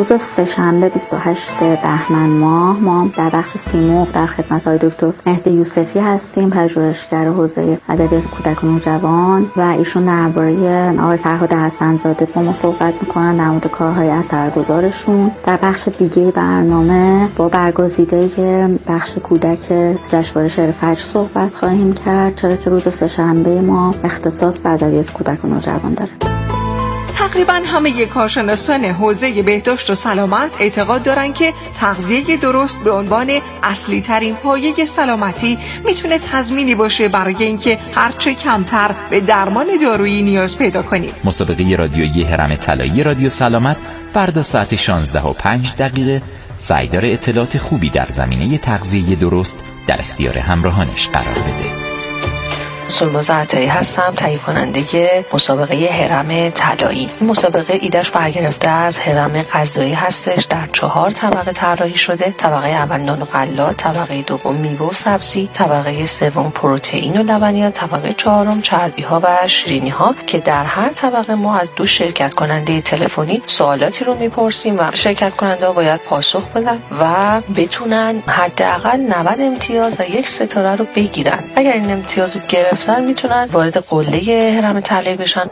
روز سه‌شنبه 28 بهمن ماه ما در بخش سیمرغ در خدمت آقای دکتر مهدی یوسفی هستیم، پژوهشگر حوزه ادبیات کودک و نوجوان، و ایشون درباره آقای فرهاد حسن‌زاده با ما صحبت میکنن در مورد کارهای اثرگذارشون. در بخش دیگه برنامه با برگزیده بخش کودک جشنواره شعر فجر صحبت خواهیم کرد، چرا که روز سه‌شنبه ما اختصاص به ادبیات کودک و نوجوان داره. تقریبا همه کارشناسان حوزه بهداشت و سلامت اعتقاد دارند که تغذیه درست به عنوان اصلی ترین پایه سلامتی میتونه تضمینی باشه برای اینکه هرچه کمتر به درمان دارویی نیاز پیدا کنیم. مسابقه رادیویی هرم طلایی رادیو سلامت فردا ساعت 16:05 سعی داره اطلاعات خوبی در زمینه تغذیه درست در اختیار همراهانش قرار بده. سلماز عطایی هستم، تهیه کننده مسابقه هرم طلایی. این مسابقه ایدهش برگرفته از هرم غذایی هستش، در 4 طبقه طراحی شده. طبقه اول نان و غلات، طبقه دوم میوه و سبزی، طبقه سوم پروتئین و لبنیات، طبقه چهارم چربی ها و شیرینی ها، که در هر طبقه ما از 2 شرکت کننده تلفنی سوالاتی رو میپرسیم و شرکت کننده ها باید پاسخ بدن و بتونن حداقل 90 امتیاز و 1 ستاره رو بگیرن. اگر این امتیاز رو گرفتن میتونن وارد قله هرم طلایی بشن.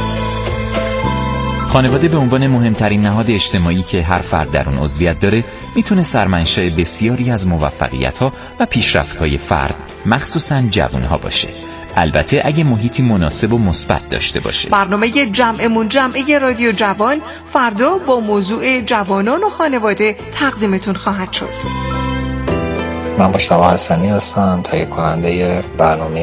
خانواده به عنوان مهمترین نهاد اجتماعی که هر فرد در اون عضویت داره میتونه سرمنشأ بسیاری از موفقیت‌ها و پیشرفت‌های فرد، مخصوصاً جوان‌ها باشه. البته اگه محیطی مناسب و مثبت داشته باشه. برنامه جمعه رادیو جوان فردا با موضوع جوانان و خانواده تقدیمتون خواهد شد. من مشتاق حسنی هستم، تهیه کننده برنامه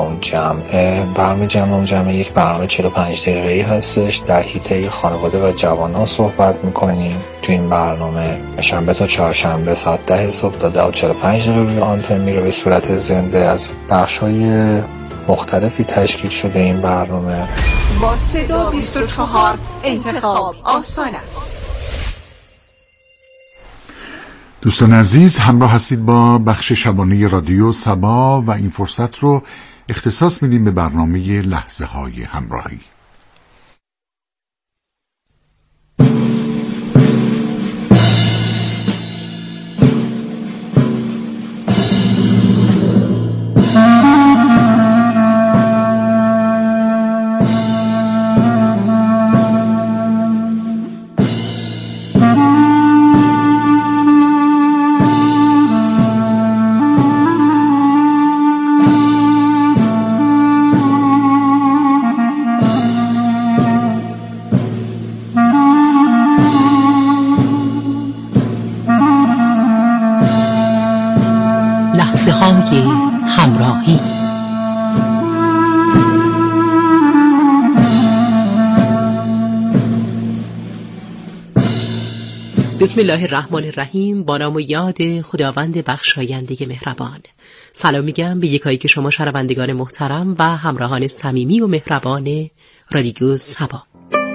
جمعه. یک برنامه 45 دقیقه‌ای هستش. در حیطه خانواده و جوانان صحبت می‌کنیم. تو این برنامه شنبه تا چهارشنبه ساعت 10 صبح تا 10:45 روی آنتن میره به صورت زنده. از بخش‌های مختلفی تشکیل شده این برنامه. با صدا 24 انتخاب آسان است. دوستان عزیز، همراه هستید با بخش شبانه رادیو صبا و این فرصت رو اختصاص میدیم به برنامه لحظه های همراهی. لحظه‌های همراهی. بسم الله الرحمن الرحیم. با نام و یاد خداوند بخشاینده مهربان. سلام میگم به یکایی که شما شنوندگان محترم و همراهان صمیمی و مهربان رادیو صبا.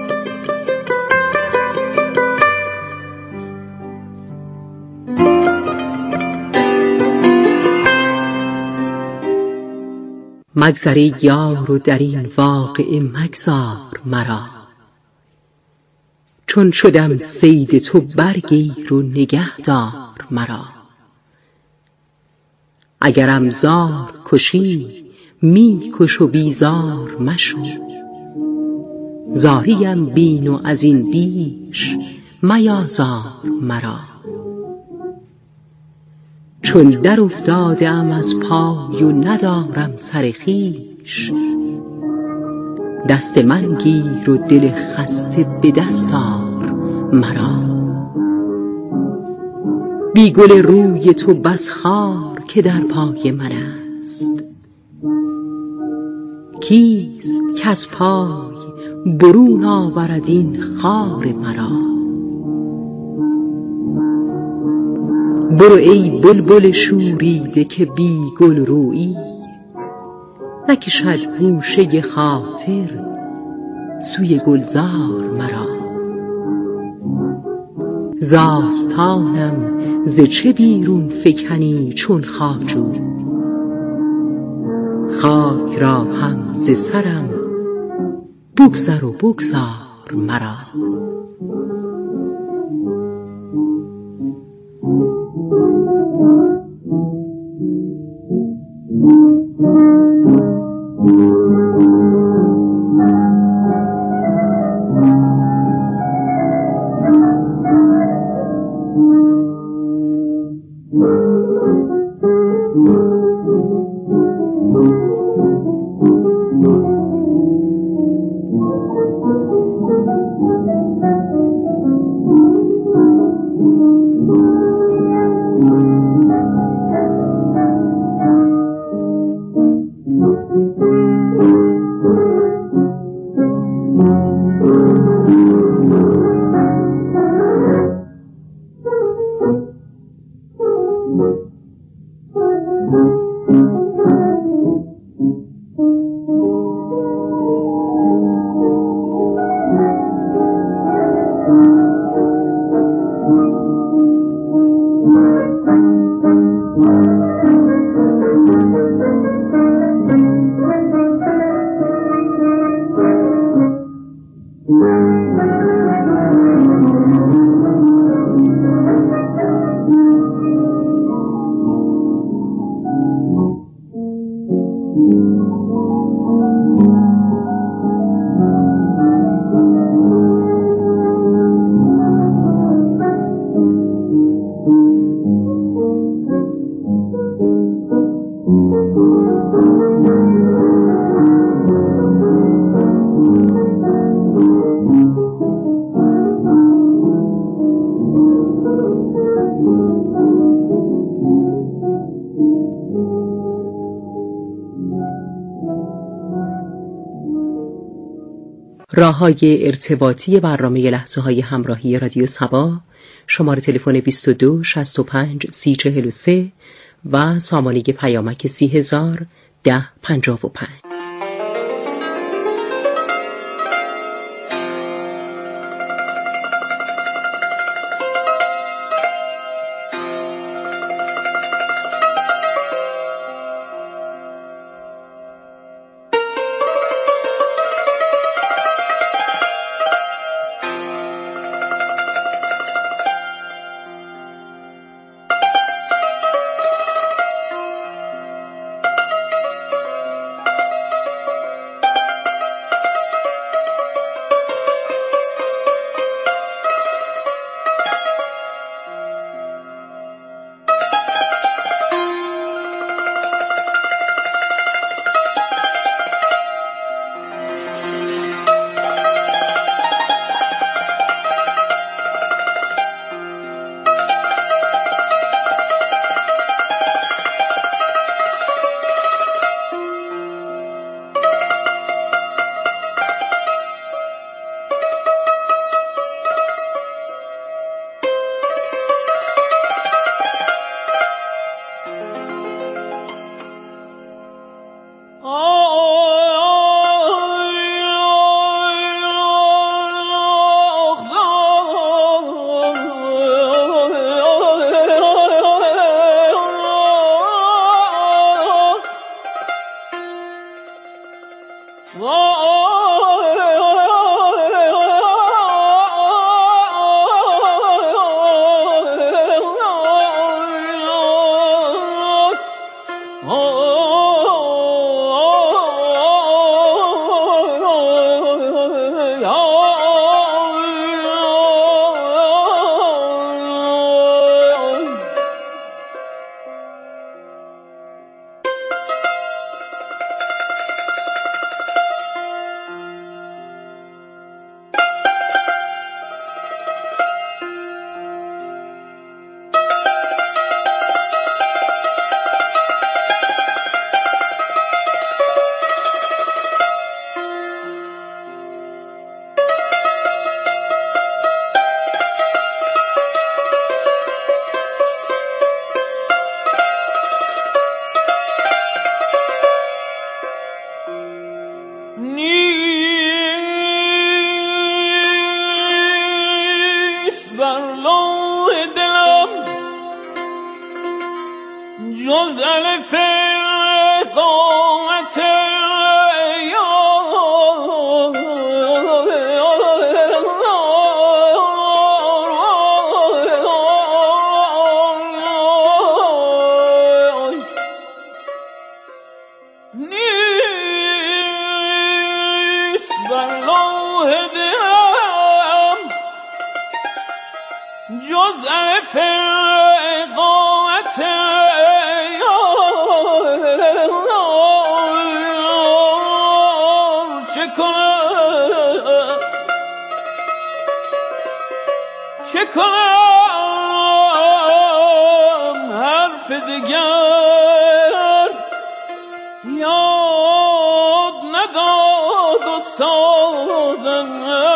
مگذر یار و در این واقعه مگذار مرا، چون شدم صید تو برگیر و نگه دار مرا. اگرم زار کشی می کش و بیزار مشو، زاریم بین و از این بیش میازار مرا. چون در افتادم از پای و ندارم سر خویش، دست من گیر و دل خسته به دست آر مرا. بی گل روی تو بس خار که در پای من است، کیست که از پای برون آورد این خار مرا. برو ای بلبل شوریده که بی گل رویی، نکشد گوشه خاطر سوی گلزار مرا. زاستانم ز چه بیرون فکنی چون خواجو، خاک را هم ز سرم بگذر و بگذار مرا. راه‌های ارتباطی برنامه لحظه‌های همراهی رادیو صبا: شماره تلفن 22 65 30 43 و سامانه پیامک 30,000 1055. چه کنم حرف دیگر یاد نداد استادم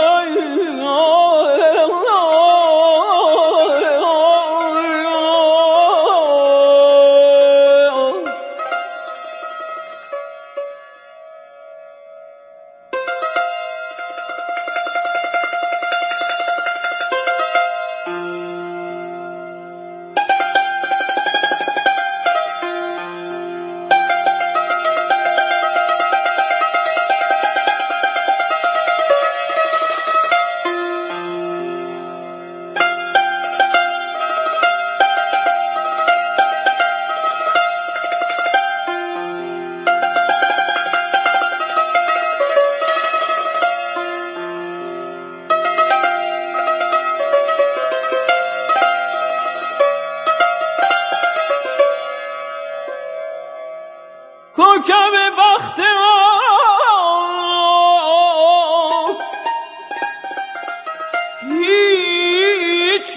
کوکب بخت ما هیچ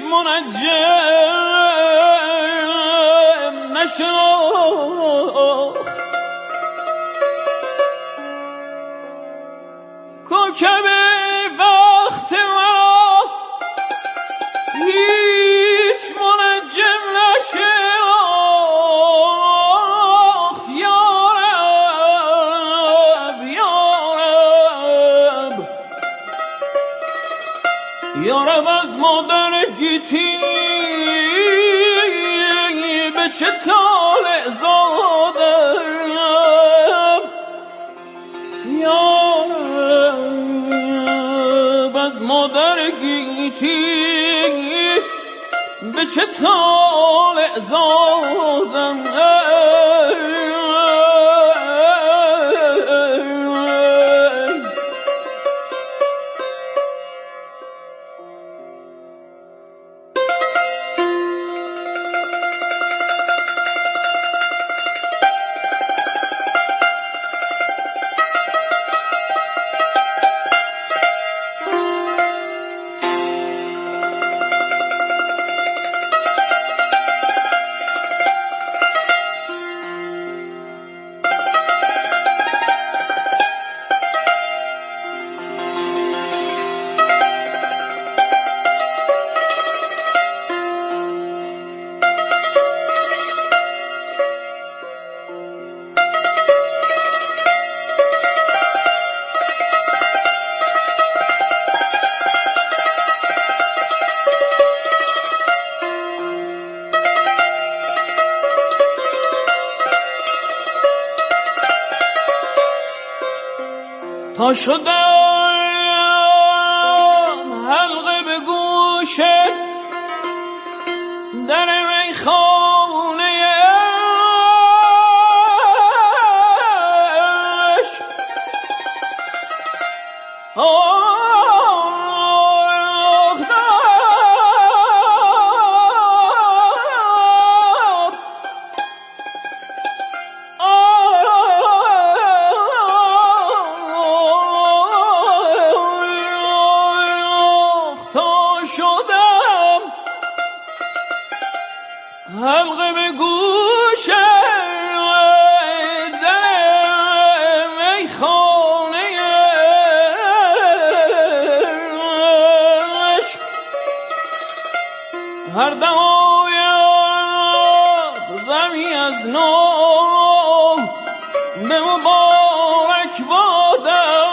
منجم نشناخت کوکب بخت مرا هیچ منجم نشه یارب از مادر گیتی به چه طالع زادم یارب از مادر گیتی به چه طالع زادم تا شدم حلقه به گوش در میخانه حلقه به گوش در میخانه عشق هر دم آید غمی از نو به مبارک بادم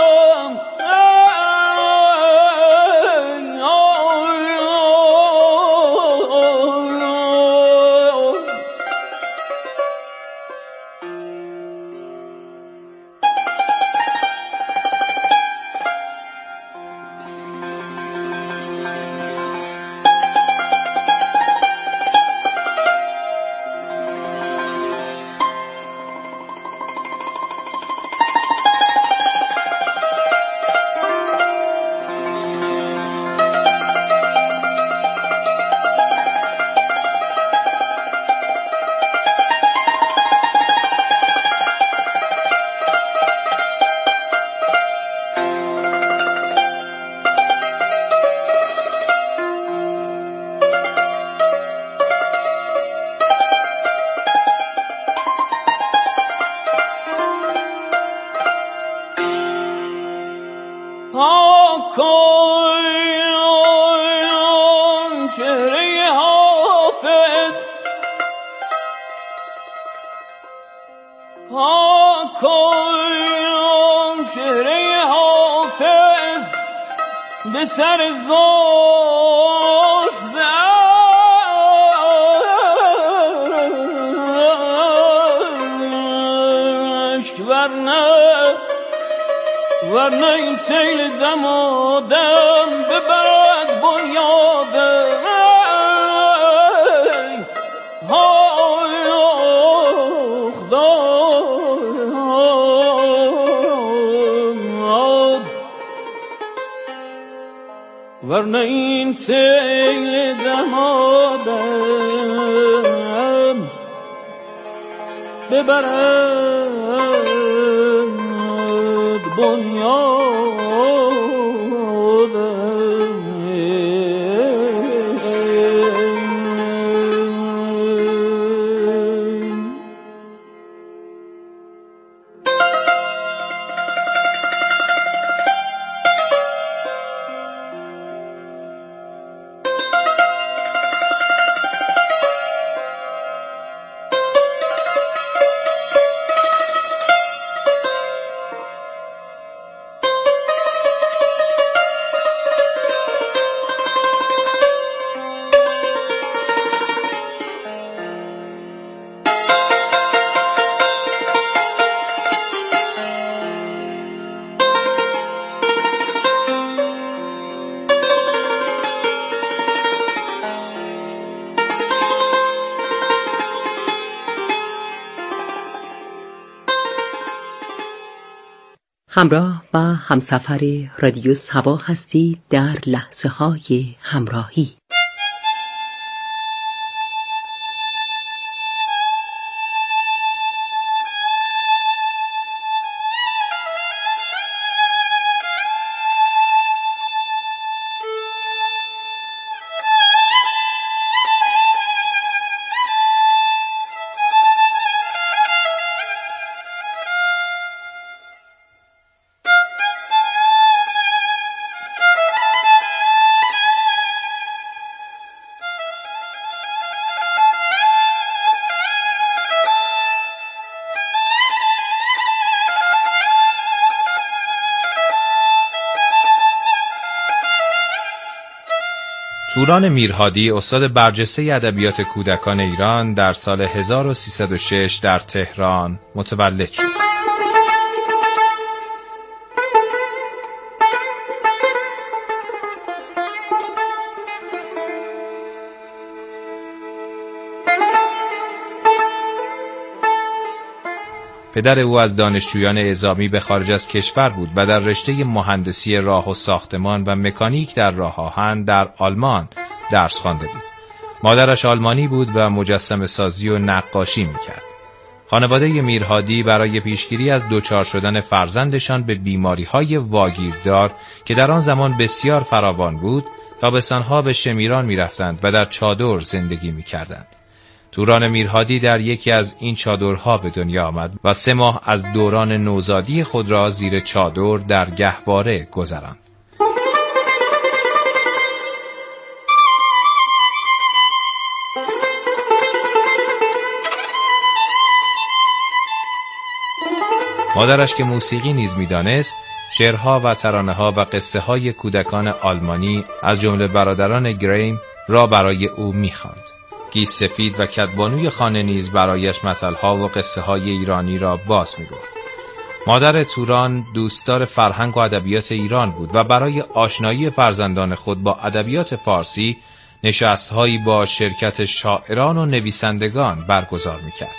کن چهره حافظ پاک کن چهره حافظ به سر زلف زشک ورنه این سیل دمادم ببرد بنیادم های خدا ورنه این سیل دمادم ببرد بنیادم. همراه و همسفر رادیو سبا هستید در لحظه های همراهی. توران میرهادی استاد برجسته ادبیات کودکان ایران در سال 1306 در تهران متولد شد. پدر او از دانشجویان اعزامی به خارج از کشور بود و در رشته مهندسی راه و ساختمان و مکانیک در راه آهن در آلمان درس خوانده بود. مادرش آلمانی بود و مجسمه سازی و نقاشی میکرد. خانواده میرهادی برای پیشگیری از دچار شدن فرزندشان به بیماری‌های واگیردار که در آن زمان بسیار فراوان بود، تابستان‌ها به شمیران میرفتند و در چادر زندگی میکردند. توران میرهادی در یکی از این چادرها به دنیا آمد و 3 ماه از دوران نوزادی خود را زیر چادر در گهواره گذراند. مادرش که موسیقی نیز می‌دانست، شعرها و ترانه‌ها و قصه‌های کودکان آلمانی از جمله برادران گریم را برای او می‌خواند. گیس سفید و کدبانوی خانه نیز برایش مثلها و قصه های ایرانی را باز می گفت. مادر توران دوستدار فرهنگ و ادبیات ایران بود و برای آشنایی فرزندان خود با ادبیات فارسی نشست‌هایی با شرکت شاعران و نویسندگان برگزار می کرد.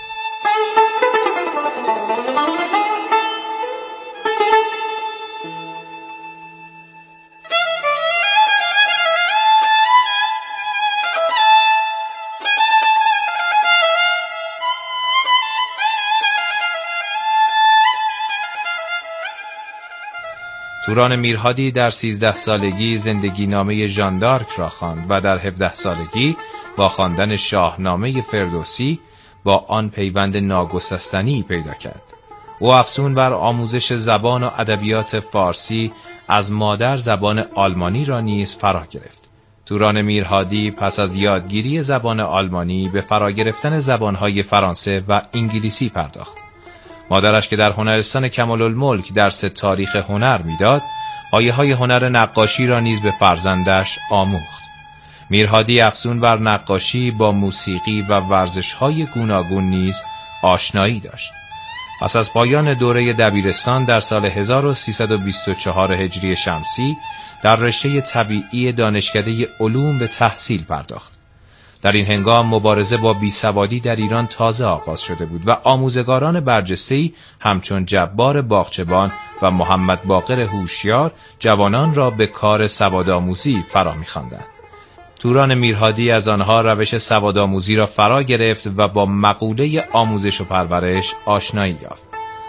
توران میرهادی در 13 سالگی زندگی نامه ژان دارک را خواند و در 17 سالگی با خواندن شاهنامه فردوسی با آن پیوند ناگسستنی پیدا کرد. او افزون بر آموزش زبان و ادبیات فارسی از مادر زبان آلمانی را نیز فرا گرفت. توران میرهادی پس از یادگیری زبان آلمانی به فرا گرفتن زبانهای فرانسه و انگلیسی پرداخت. مادرش که در هنرستان کمال‌الملک درس تاریخ هنر میداد، پایه‌های هنر نقاشی را نیز به فرزندش آموخت. میرهادی افزون بر نقاشی با موسیقی و ورزش‌های گوناگون نیز آشنایی داشت. پس از پایان دوره دبیرستان در سال 1324 هجری شمسی در رشته طبیعی دانشکده علوم به تحصیل پرداخت. در این هنگام مبارزه با بیسوادی در ایران تازه آغاز شده بود و آموزگاران برجسته‌ای همچون جبار باغچبان و محمد باقر هوشیار جوانان را به کار سوادآموزی فرا می‌خواندند. توران میرهادی از آنها روش سوادآموزی را فرا گرفت و با مقوله آموزش و پرورش آشنایی یافت.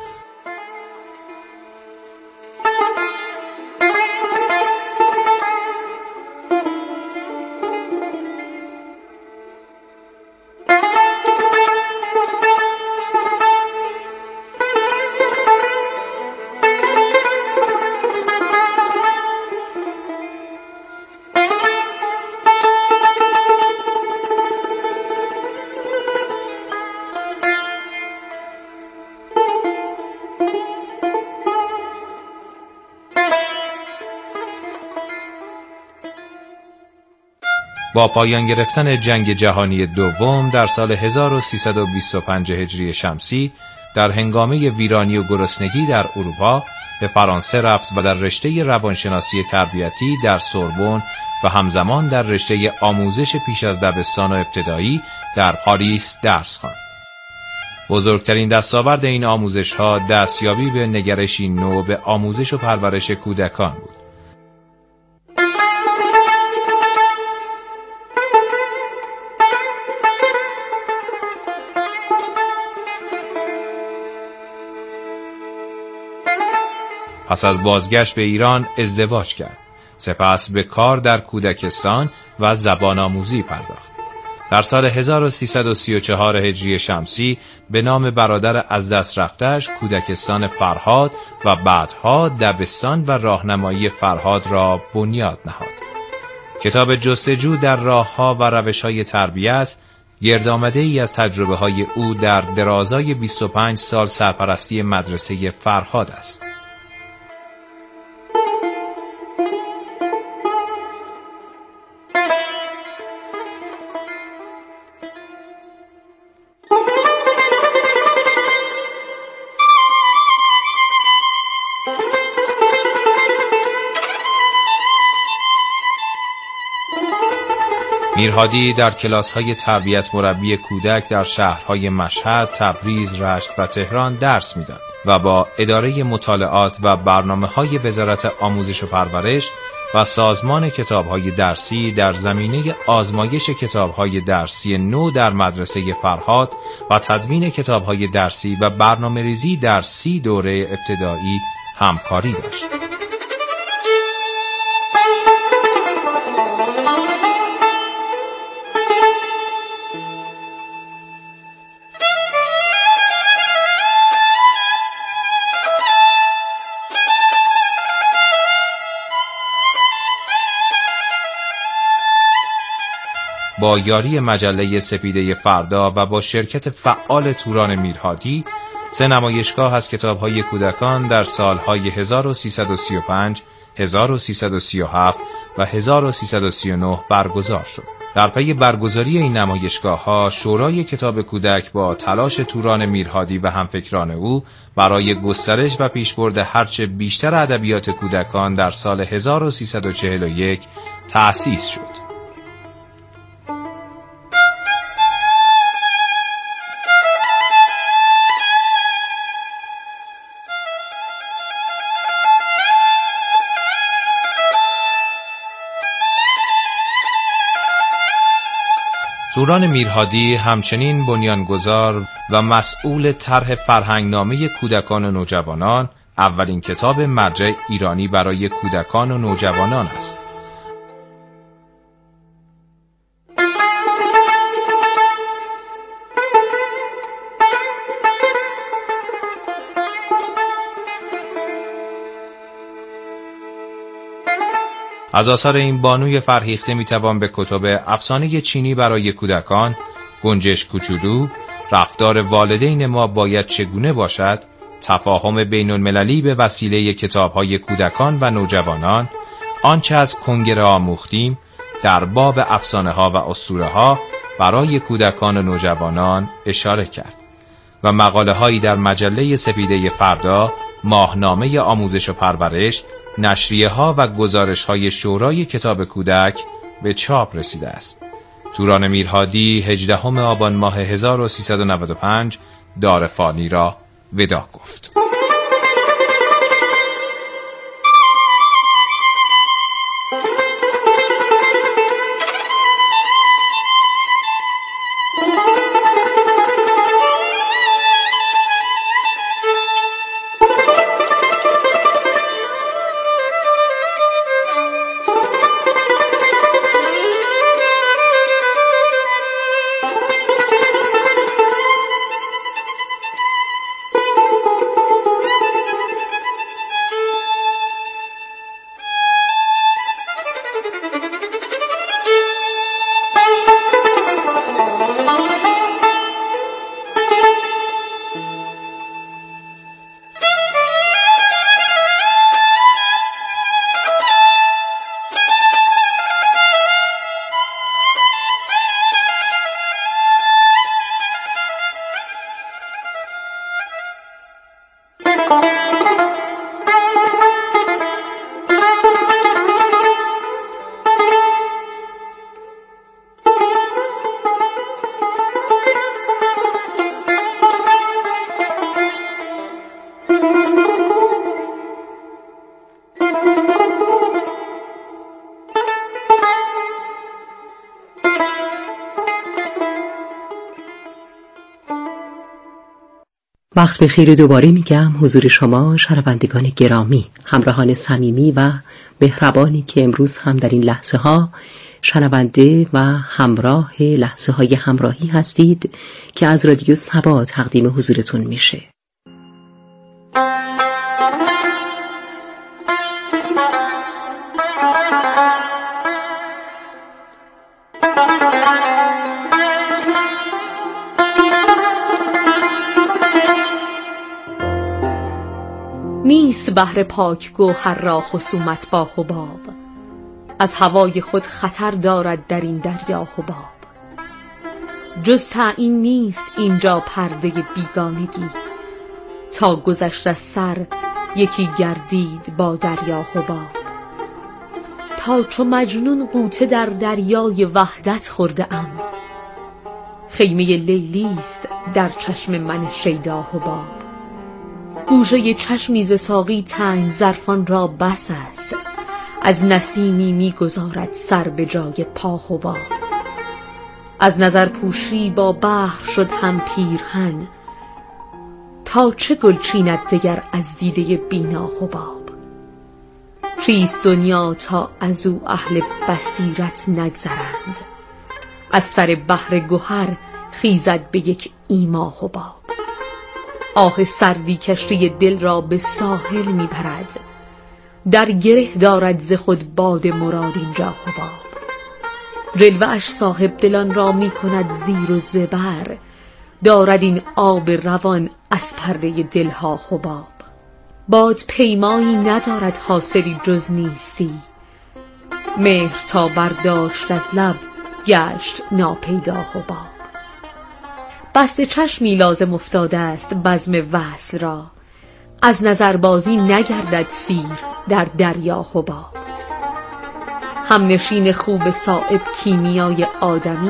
با پایان گرفتن جنگ جهانی دوم در سال 1325 هجری شمسی در هنگامه ویرانی و گرسنگی در اروپا به فرانسه رفت و در رشته روانشناسی تربیتی در سوربن و همزمان در رشته آموزش پیش از دبستان و ابتدایی در پاریس درس خواند. بزرگترین دستاورد این آموزش‌ها دستیابی به نگرشی نو به آموزش و پرورش کودکان بود. پس از بازگشت به ایران ازدواج کرد. سپس به کار در کودکستان و زبان آموزی پرداخت. در سال 1334 هجری شمسی به نام برادر از دست رفته‌اش کودکستان فرهاد و بعدها دبستان و راهنمایی فرهاد را بنیاد نهاد. کتاب جستجو در راه‌ها و روش‌های تربیت گردآمده‌ای از تجربه‌های او در درازای 25 سال سرپرستی مدرسه فرهاد است. میرهادی در کلاس‌های تربیت مربی کودک در شهرهای مشهد، تبریز، رشت و تهران درس می‌داد و با اداره مطالعات و برنامه‌های وزارت آموزش و پرورش و سازمان کتاب‌های درسی در زمینه آزمایش کتاب‌های درسی نو در مدرسه فرهاد و تدوین کتاب‌های درسی و برنامه‌ریزی در 30 دوره ابتدایی همکاری داشت. با یاری مجله سپیده فردا و با شرکت فعال توران میرهادی 3 نمایشگاه از کتاب‌های کودکان در سالهای 1335، 1337 و 1339 برگزار شد. در پی برگزاری این نمایشگاه‌ها شورای کتاب کودک با تلاش توران میرهادی و همفکران او برای گسترش و پیشبرد هرچه بیشتر ادبیات کودکان در سال 1341 تأسیس شد. توران میرهادی همچنین بنیانگذار و مسئول طرح فرهنگنامه کودکان و نوجوانان، اولین کتاب مرجع ایرانی برای کودکان و نوجوانان است. از آثار این بانوی فرهیخته میتوان به کتب افسانه چینی برای کودکان، گنجش کوچولو، رفتار والدین ما باید چگونه باشد، تفاهم بین المللی به وسیله کتاب‌های کودکان و نوجوانان، آنچه از کنگره آموختیم، در باب افسانه‌ها و اسطوره‌ها برای کودکان و نوجوانان اشاره کرد و مقاله‌هایی در مجله سپیده فردا، ماهنامه آموزش و پرورش، نشریه‌ها و گزارش‌های شورای کتاب کودک به چاپ رسیده است. توران میرهادی 18 آبان ماه 1395 دار فانی را ودا گفت. وقت به خیر دوباره میگم حضور شما شنوندگان گرامی، همراهان صمیمی و مهربانی که امروز هم در این لحظه ها شنونده و همراه لحظه های همراهی هستید که از رادیو صبا تقدیم حضورتون میشه. نیست بحر پاک گوهر را خصومت با حباب، از هوای خود خطر دارد در این دریا حباب. جز تعیین نیست اینجا پرده بیگانگی، تا گذشت از سر یکی گردید با دریا حباب. تا چو مجنون غوطه در دریای وحدت خورده ام، خیمه لیلیست در چشم من شیدا حباب. گوشه چشمی ز ساقی تنگ ظرفان را بس است، از نسیمی می‌گذارد سر به جای پا حباب. از نظر پوشی با بحر شد هم پیرهن، تا چه گل چیند دگر از دیده بینا حباب. چیست دنیا تا از او اهل بصیرت نگذرند، از سر بحر گوهر خیزد به یک ایما حباب. آه سردی کشتی دل را به ساحل میبرد، در گره دارد ز خود باد مراد اینجا حباب. جلوه اش صاحب دلان را میکند زیر و زبر، دارد این آب روان از پرده دلها حباب. باد پیمایی ندارد حاصلی جز نیستی، مهر تا برداشت از لب گشت ناپیدا حباب. بست چشمی لازم افتاده است بزم وصل را، از نظربازی نگردد سیر در دریا حباب. همنشین خوب صایب کیمیای آدمی